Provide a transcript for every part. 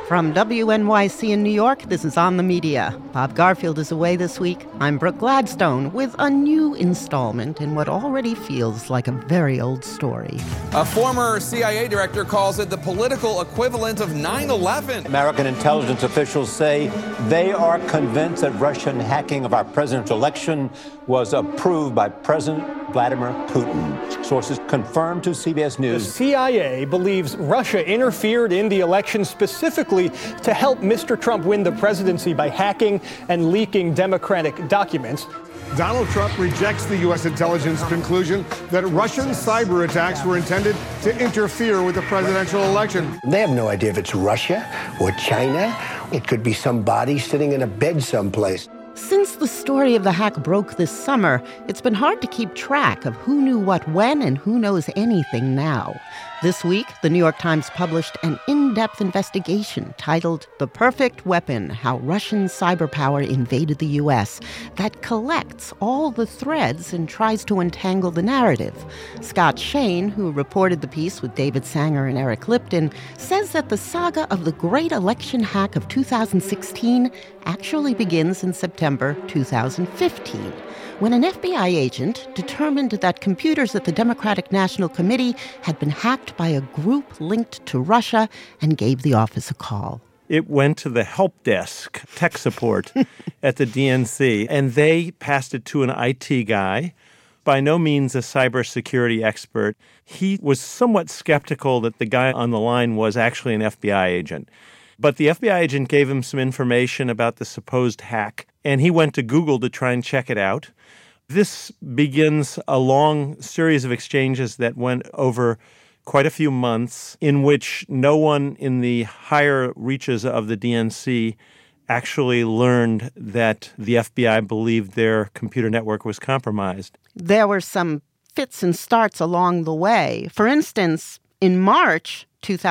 From WNYC in New York, this is On the Media. Bob Garfield is away this week. I'm Brooke Gladstone with a new installment in what already feels like a very old story. A former CIA director calls it the political equivalent of 9/11. American intelligence officials say they are convinced that Russian hacking of our presidential election was approved by President Vladimir Putin. Sources confirmed to CBS News. The CIA believes Russia interfered in the election specifically to help Mr. Trump win the presidency by hacking and leaking Democratic documents. Donald Trump rejects the U.S. intelligence conclusion that Russian cyber attacks were intended to interfere with the presidential election. They have no idea if it's Russia or China. It could be somebody sitting in a bed someplace. Since the story of the hack broke this summer, it's been hard to keep track of who knew what when and who knows anything now. This week, the New York Times published an in-depth investigation titled The Perfect Weapon: How Russian Cyber Power Invaded the U.S. that collects all the threads and tries to untangle the narrative. Scott Shane, who reported the piece with David Sanger and Eric Lipton, says that the saga of the great election hack of 2016 actually begins in September 2015. When an FBI agent determined that computers at the Democratic National Committee had been hacked by a group linked to Russia and gave the office a call. It went to the help desk, tech support at the DNC, and they passed it to an IT guy, by no means a cybersecurity expert. He was somewhat skeptical that the guy on the line was actually an FBI agent. But the FBI agent gave him some information about the supposed hack, and he went to Google to try and check it out. This begins a long series of exchanges that went over quite a few months, in which no one in the higher reaches of the DNC actually learned that the FBI believed their computer network was compromised. There were some fits and starts along the way. For instance, in March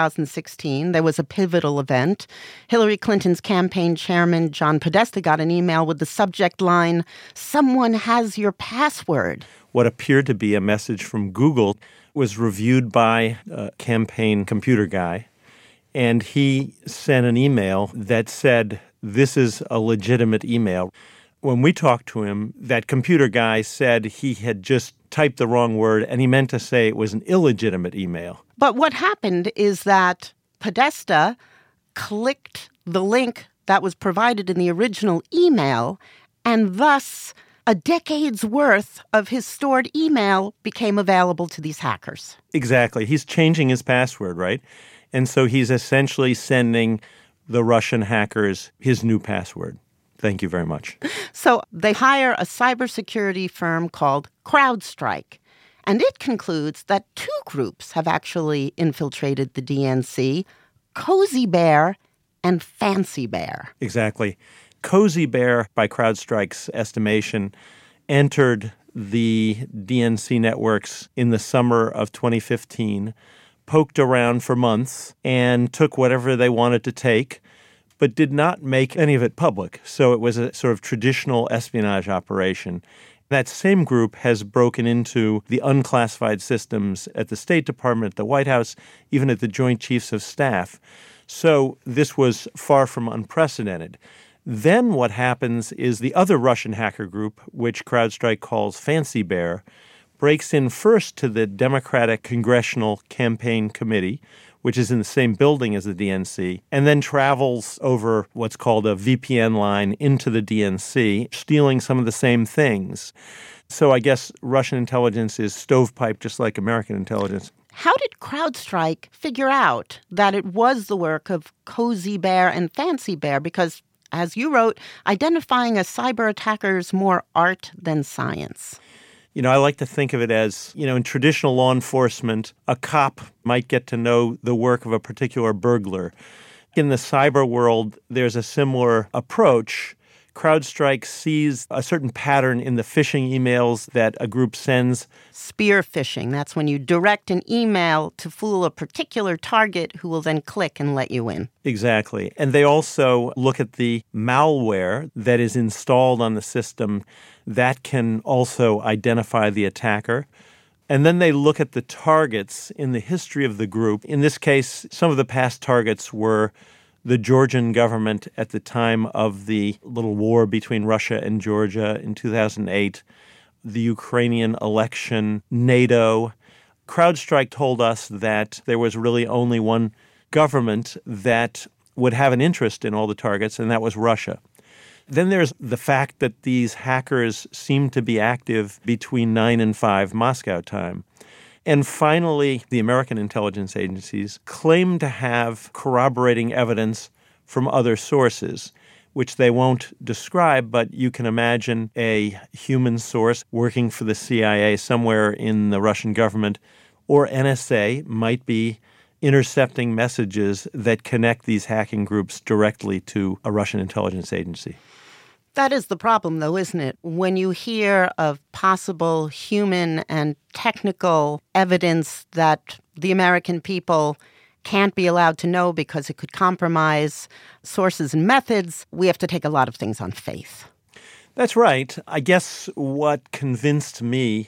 2016, there was a pivotal event. Hillary Clinton's campaign chairman, John Podesta, got an email with the subject line, "Someone has your password." What appeared to be a message from Google was reviewed by a campaign computer guy, and he sent an email that said, "This is a legitimate email." When we talked to him, that computer guy said he had just typed the wrong word, and he meant to say it was an illegitimate email. But what happened is that Podesta clicked the link that was provided in the original email, and thus a decade's worth of his stored email became available to these hackers. Exactly. He's changing his password, right? And so he's essentially sending the Russian hackers his new password. Thank you very much. So they hire a cybersecurity firm called CrowdStrike, and it concludes that two groups have actually infiltrated the DNC, Cozy Bear and Fancy Bear. Exactly. Cozy Bear, by CrowdStrike's estimation, entered the DNC networks in the summer of 2015, poked around for months, and took whatever they wanted to take, but did not make any of it public. So it was a sort of traditional espionage operation. That same group has broken into the unclassified systems at the State Department, at the White House, even at the Joint Chiefs of Staff. So this was far from unprecedented. Then what happens is the other Russian hacker group, which CrowdStrike calls Fancy Bear, breaks in first to the Democratic Congressional Campaign Committee, which is in the same building as the DNC, and then travels over what's called a VPN line into the DNC, stealing some of the same things. So I guess Russian intelligence is stovepipe just like American intelligence. How did CrowdStrike figure out that it was the work of Cozy Bear and Fancy Bear? Because, as you wrote, identifying a cyber attacker is more art than science. You know, I like to think of it as, in traditional law enforcement, a cop might get to know the work of a particular burglar. In the cyber world, there's a similar approach. CrowdStrike sees a certain pattern in the phishing emails that a group sends. Spear phishing, that's when you direct an email to fool a particular target who will then click and let you in. Exactly. And they also look at the malware that is installed on the system that can also identify the attacker. And then they look at the targets in the history of the group. In this case, some of the past targets were the Georgian government at the time of the little war between Russia and Georgia in 2008, the Ukrainian election, NATO. CrowdStrike told us that there was really only one government that would have an interest in all the targets, and that was Russia. Then there's the fact that these hackers seem to be active between 9 and 5 Moscow time. And finally, the American intelligence agencies claim to have corroborating evidence from other sources, which they won't describe, but you can imagine a human source working for the CIA somewhere in the Russian government or NSA might be intercepting messages that connect these hacking groups directly to a Russian intelligence agency. That is the problem, though, isn't it? When you hear of possible human and technical evidence that the American people can't be allowed to know because it could compromise sources and methods, we have to take a lot of things on faith. That's right. I guess what convinced me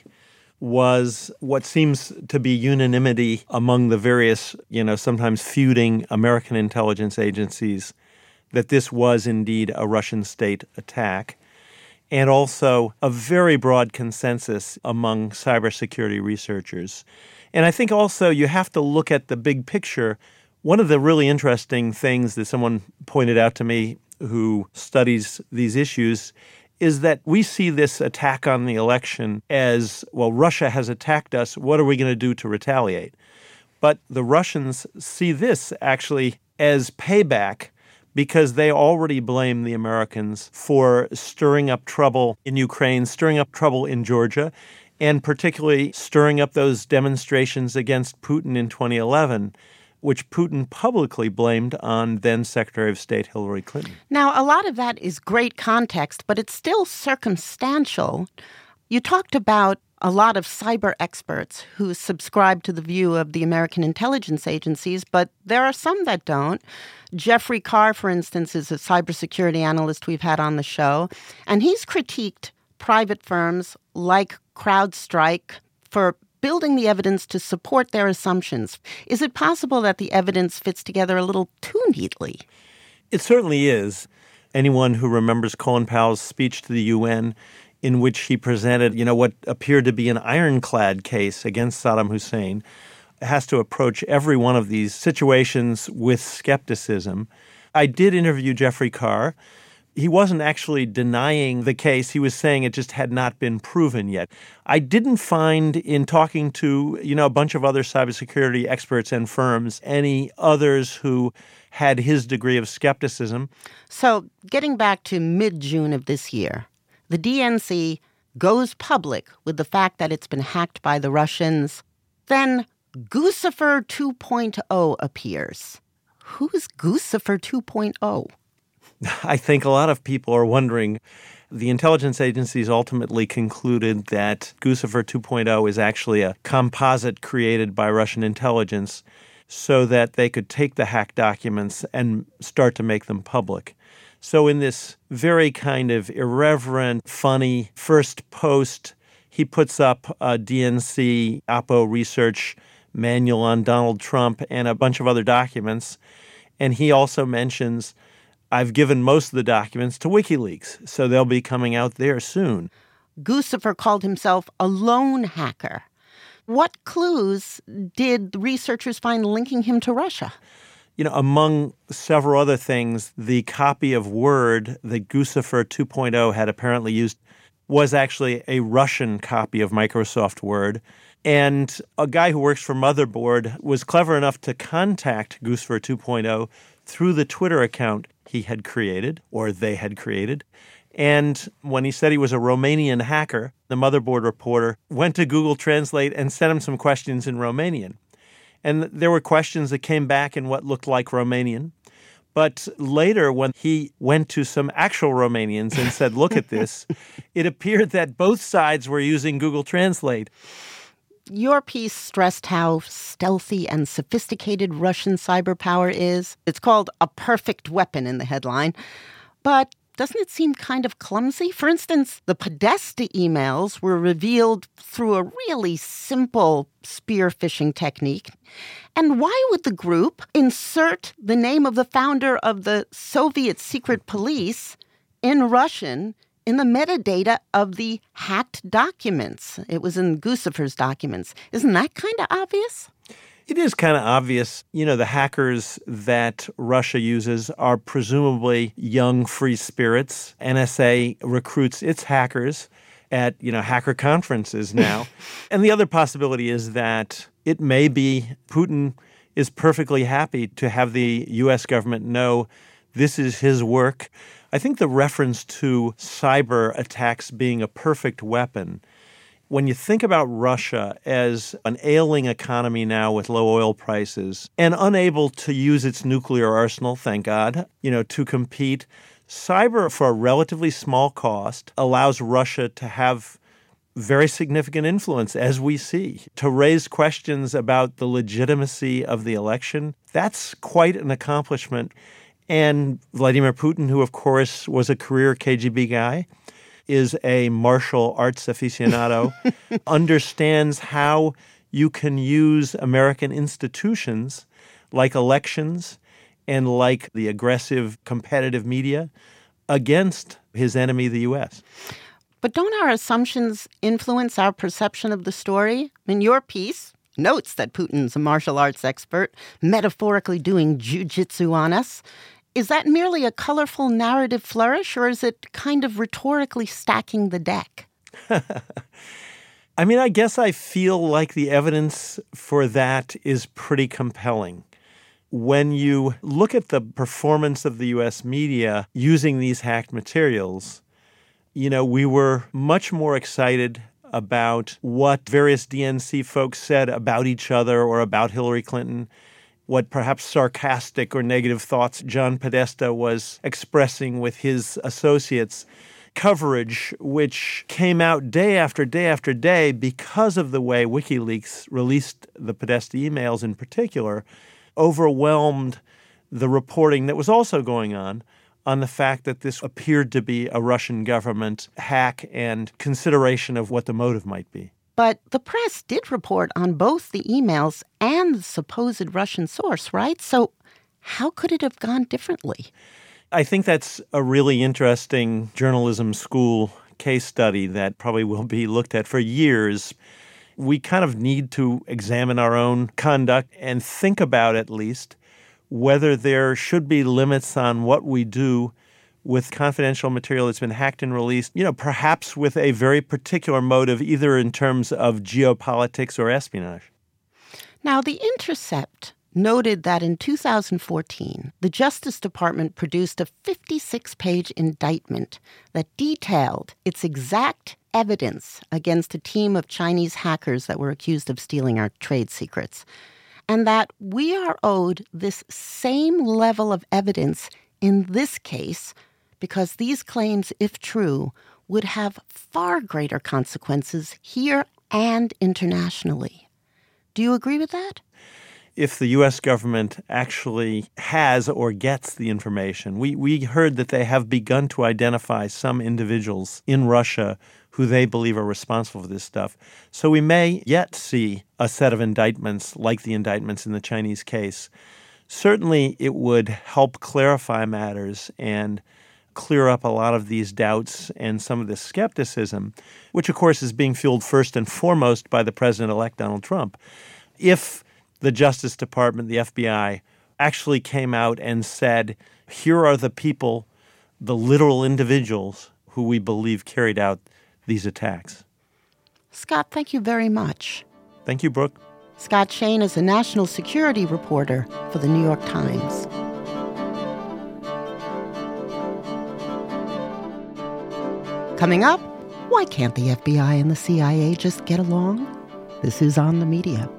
was what seems to be unanimity among the various, sometimes feuding American intelligence agencies, that this was indeed a Russian state attack, and also a very broad consensus among cybersecurity researchers. And I think also you have to look at the big picture. One of the really interesting things that someone pointed out to me who studies these issues is that we see this attack on the election as, well, Russia has attacked us. What are we going to do to retaliate? But the Russians see this actually as payback because they already blame the Americans for stirring up trouble in Ukraine, stirring up trouble in Georgia, and particularly stirring up those demonstrations against Putin in 2011, which Putin publicly blamed on then Secretary of State Hillary Clinton. Now, a lot of that is great context, but it's still circumstantial. You talked about a lot of cyber experts who subscribe to the view of the American intelligence agencies, but there are some that don't. Jeffrey Carr, for instance, is a cybersecurity analyst we've had on the show, and he's critiqued private firms like CrowdStrike for building the evidence to support their assumptions. Is it possible that the evidence fits together a little too neatly? It certainly is. Anyone who remembers Colin Powell's speech to the UN in which he presented, what appeared to be an ironclad case against Saddam Hussein, has to approach every one of these situations with skepticism. I did interview Jeffrey Carr. He wasn't actually denying the case. He was saying it just had not been proven yet. I didn't find in talking to, a bunch of other cybersecurity experts and firms, any others who had his degree of skepticism. So getting back to mid-June of this year, the DNC goes public with the fact that it's been hacked by the Russians. Then Guccifer 2.0 appears. Who's Guccifer 2.0? I think a lot of people are wondering. The intelligence agencies ultimately concluded that Guccifer 2.0 is actually a composite created by Russian intelligence so that they could take the hacked documents and start to make them public. So in this very kind of irreverent, funny first post, he puts up a DNC Oppo research manual on Donald Trump and a bunch of other documents. And he also mentions, I've given most of the documents to WikiLeaks, so they'll be coming out there soon. Guccifer called himself a lone hacker. What clues did the researchers find linking him to Russia? Among several other things, the copy of Word that Guccifer 2.0 had apparently used was actually a Russian copy of Microsoft Word. And a guy who works for Motherboard was clever enough to contact Guccifer 2.0 through the Twitter account he had created, or they had created. And when he said he was a Romanian hacker, the Motherboard reporter went to Google Translate and sent him some questions in Romanian. And there were questions that came back in what looked like Romanian. But later, when he went to some actual Romanians and said, look at this, it appeared that both sides were using Google Translate. Your piece stressed how stealthy and sophisticated Russian cyber power is. It's called a perfect weapon in the headline. But doesn't it seem kind of clumsy? For instance, the Podesta emails were revealed through a really simple spear phishing technique. And why would the group insert the name of the founder of the Soviet secret police in Russian in the metadata of the hacked documents? It was in Guccifer's documents. Isn't that kind of obvious? It is kind of obvious. The hackers that Russia uses are presumably young free spirits. NSA recruits its hackers at, hacker conferences now. And the other possibility is that it may be Putin is perfectly happy to have the U.S. government know this is his work. I think the reference to cyber attacks being a perfect weapon, when you think about Russia as an ailing economy now with low oil prices and unable to use its nuclear arsenal, thank God, to compete, cyber for a relatively small cost allows Russia to have very significant influence, as we see, to raise questions about the legitimacy of the election. That's quite an accomplishment. And Vladimir Putin, who, of course, was a career KGB guy, is a martial arts aficionado, understands how you can use American institutions like elections and like the aggressive competitive media against his enemy, the U.S. But don't our assumptions influence our perception of the story? Your piece notes that Putin's a martial arts expert, metaphorically doing jujitsu on us. Is that merely a colorful narrative flourish, or is it kind of rhetorically stacking the deck? I guess I feel like the evidence for that is pretty compelling. When you look at the performance of the U.S. media using these hacked materials, we were much more excited about what various DNC folks said about each other or about Hillary Clinton, what perhaps sarcastic or negative thoughts John Podesta was expressing with his associates, coverage which came out day after day after day because of the way WikiLeaks released the Podesta emails in particular, overwhelmed the reporting that was also going on the fact that this appeared to be a Russian government hack and consideration of what the motive might be. But the press did report on both the emails and the supposed Russian source, right? So how could it have gone differently? I think that's a really interesting journalism school case study that probably will be looked at for years. We kind of need to examine our own conduct and think about, at least, whether there should be limits on what we do with confidential material that's been hacked and released, perhaps with a very particular motive, either in terms of geopolitics or espionage. Now, The Intercept noted that in 2014, the Justice Department produced a 56-page indictment that detailed its exact evidence against a team of Chinese hackers that were accused of stealing our trade secrets, and that we are owed this same level of evidence in this case because these claims, if true, would have far greater consequences here and internationally. Do you agree with that? If the U.S. government actually has or gets the information, we heard that they have begun to identify some individuals in Russia who they believe are responsible for this stuff. So we may yet see a set of indictments like the indictments in the Chinese case. Certainly it would help clarify matters and clear up a lot of these doubts and some of this skepticism, which, of course, is being fueled first and foremost by the president-elect Donald Trump. If the Justice Department, the FBI, actually came out and said, here are the people, the literal individuals who we believe carried out these attacks. Scott, thank you very much. Thank you, Brooke. Scott Shane is a national security reporter for the New York Times. Coming up, why can't the FBI and the CIA just get along? This is On the Media.